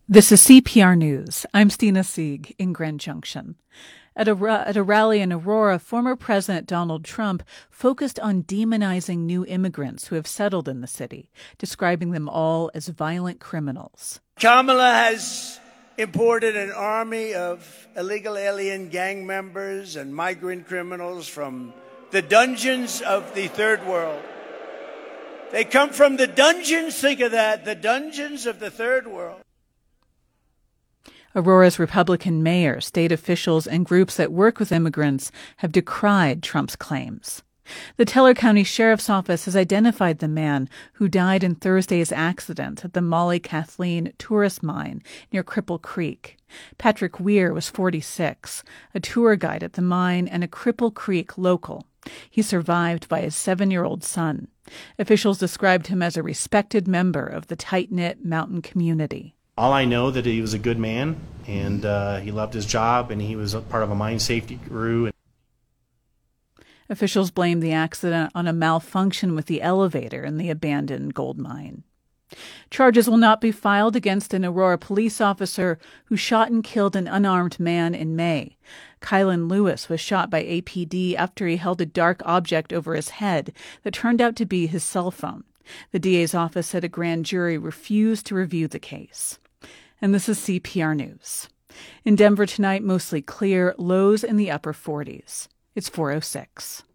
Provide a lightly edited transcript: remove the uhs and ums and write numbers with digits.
This is CPR News. I'm Stina Sieg in Grand Junction. At a rally in Aurora, former President Donald Trump focused on demonizing new immigrants who have settled in the city, describing them all as violent criminals. Kamala has imported an army of illegal alien gang members and migrant criminals from the dungeons of the third world. They come from the dungeons, think of that, the dungeons of the third world. Aurora's Republican mayor, state officials, and groups that work with immigrants have decried Trump's claims. The Teller County Sheriff's Office has identified the man who died in Thursday's accident at the Molly Kathleen tourist mine near Cripple Creek. Patrick Weir was 46, a tour guide at the mine and a Cripple Creek local. He survived by his 7-year-old son. Officials described him as a respected member of the tight-knit mountain community. All I know that he was a good man, and he loved his job, and he was a part of a mine safety crew. Officials blamed the accident on a malfunction with the elevator in the abandoned gold mine. Charges will not be filed against an Aurora police officer who shot and killed an unarmed man in May. Kylan Lewis was shot by APD after he held a dark object over his head that turned out to be his cell phone. The DA's office said a grand jury refused to review the case. And this is CPR News. In Denver tonight, mostly clear, lows in the upper 40s. It's 4:06.